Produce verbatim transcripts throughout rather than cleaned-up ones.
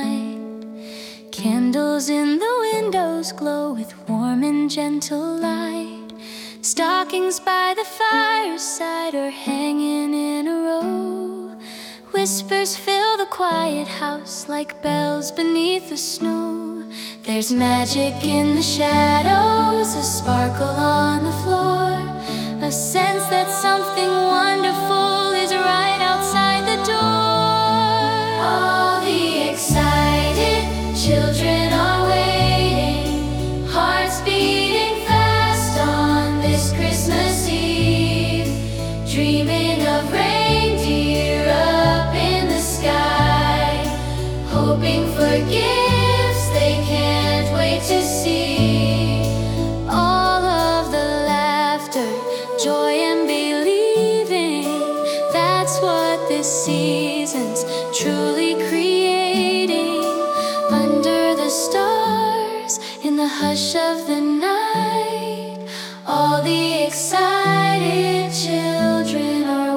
night. Candles in the windows glow with warm and gentle light. Stockings by the fireside are hanging in a row. Whispers fill the quiet house like bells beneath the snow. There's magic in the shadows, a sparkle on the floor, a sense that something wonderful is right outside the door. All the excited children are waiting, hearts beating fast on this Christmas Eve, dreaming of reindeer up in the sky, hoping for gifts they can't wait to see. All of the laughter, joy and believing, that's what this season's truly creating. Under the stars, in the hush of the night, all the excited children are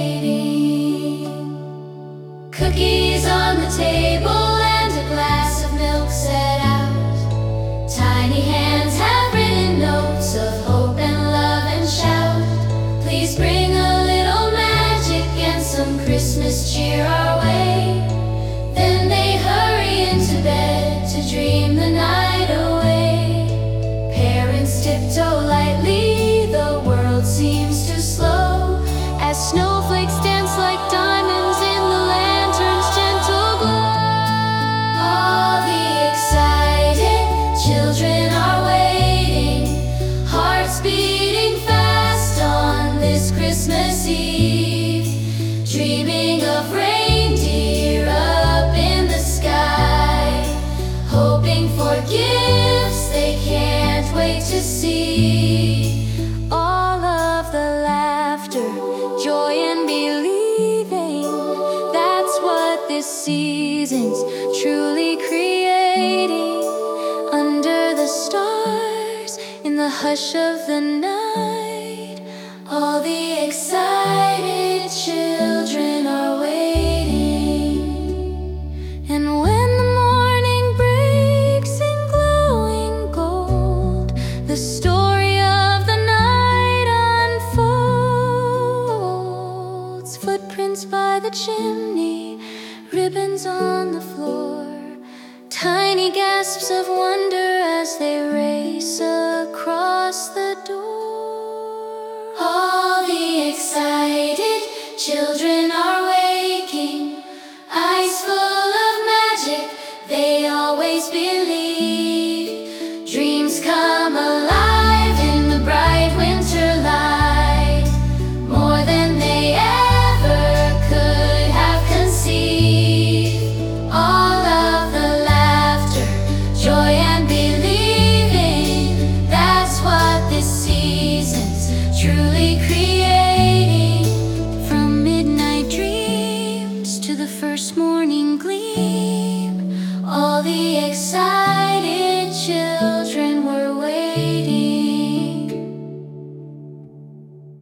waiting. Cookies on the table and a glass of milk set out. Tiny hands have written notes of hope and love and shout, please bring a little magic and some Christmas cheer our way. Then they hurry into bed to dream the night away. Parents tiptoe lightly, the world seems too slow, as snowflakes dance like diamonds in the lantern's gentle glow. All the excited children are waiting, hearts beating fast on this Christmas Eve, dreaming of reindeer up in the sky, hoping for gifts they can't wait to see. All of the laughter, joy and believing, that's what this season's truly creating. Under the stars, in the hush of the night, all the excited children are waiting. And when the morning breaks in glowing gold, the story of the night unfolds. Footprints by the chimney, ribbons on the floor, tiny gasps of wonder as they race across the door. All the excited children